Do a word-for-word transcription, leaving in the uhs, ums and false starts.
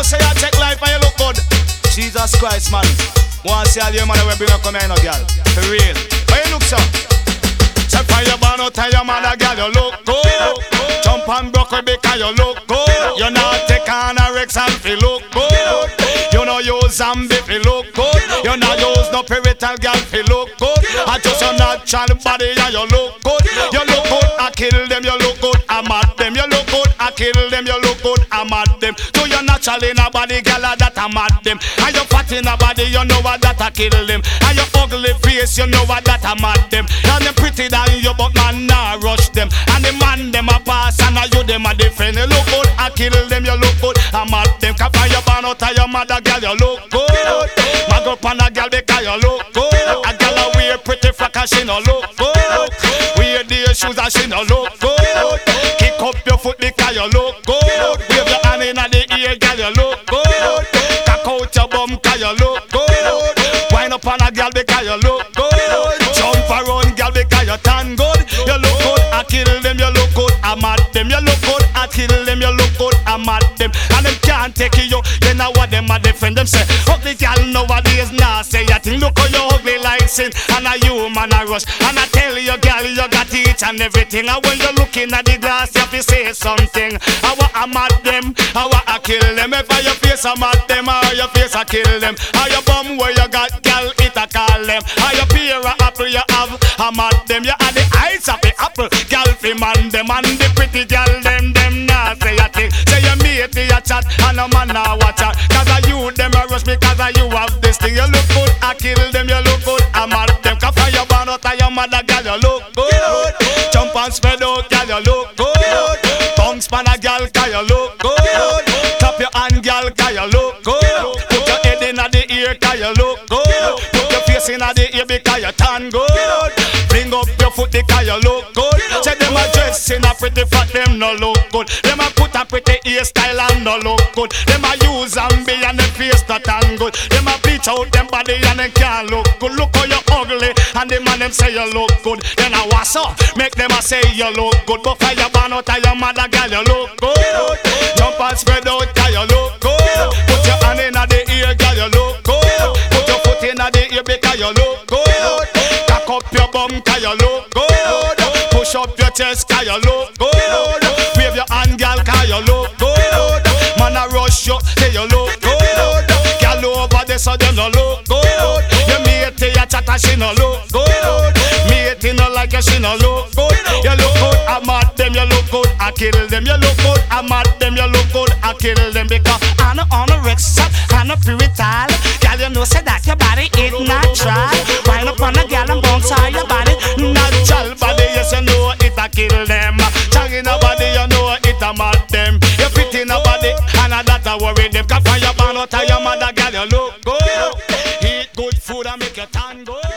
say you check life and you look good. Jesus Christ, man. Want to see all your man we bring up come here, no girl. For real. How you look so? Check for your man out and your man a girl, you look good. Jump and buckle because you look good. You not take on a Rex and feel look good. You know use zombie feel look good. You not use no pirital girl feel look good. I just your natural body and you look good. You look good, I kill them, you look good, I mad them. You look good, I kill them, you look good, I mad them. Do you natural in a body, girl, that I mad them. And you fat in a body, you know what that I kill them. And your ugly face, you know what that I mad them. And you pretty than you, but man nah rush them. And the man them a pass, and you them a defend. You look good, I kill them, you look good, I mad them. Cause when you born out of your mother, girl, you look good. Mag up on a girl because you look good. A girl a wear pretty frock and she no look good. Wear the shoes and she no look good. Kick up your foot because you look good. Wave your hand in the ear, girl, you look good. Cock out your bum because you look good. Wind up on a girl because you look good. Jump around girl because you tan good. You look good, I kill them, you look good, I mad them. You look good, I kill them, you look good, I mad them. And them can't take you, you know what them a defend them say. Ugly girl nowadays nah say a thing. Look how you ugly like sin, and a human a rush. And I tell you girl, you got each and everything. And when you looking at the glass, you have to say something. I want to mad them, I want to kill them. If I your face I mad them, or your face I kill them. Or your bum where you got girl, it I call them. Or your pear a apple you have, I mad them. You have the eyes of the apple, girl fi man them. And the pretty girl them, them nah say a thing. Say you mate a chat, and a man nah watch out. Cause of you them a rush because of you have this thing. You look good, I kill them, you look good, I mad them. Cause from your born out of your mother, girl, you look good. Jump and spread out, girl, you look good. Tongue span a girl, cause you look good. Clap your hand, girl, cause you look good. Put your head in the ear, cause you look good. Put your face in the ear because you tan good. Bring up your foot because you look good. Say them a dress in a pretty fat, them no look good. Them a put a pretty hairstyle and no look good. Them a use and be and them face not tan good. Them a bleach out them body and them can't look good. Look how you ugly and the man them say you look good. Then I wash up, make them a say you look good. But for your born out of your mother, girl, you look good. Jump and spread out, girl, you look good. Put your hand in the ear, girl, you look good. Put your foot in the ear because you look good. Cock up your bum, cause you look good. Push up your chest, cause you look good. Wave your hand, girl, cause you look good. Man a rush you, say you look good. Girl over there, so them no look good. Your mate your chat and she no look good. Mate no like you, she no look good. You look good, I mad them, you look good, I kill them. You look good, I mad them, you look good, I kill them. Because I'm on a Rex shop, I'm a pirital. Girl, you know say that your body is natural. Wind up on a girl and bounce all your body. Natural body, yes you know it a kill them. Chang in a body, you know it a mad them. You fit in a body, and a that a worry them. Cause when you born out of your mother, girl, you look good. Eat good food and make your tan good.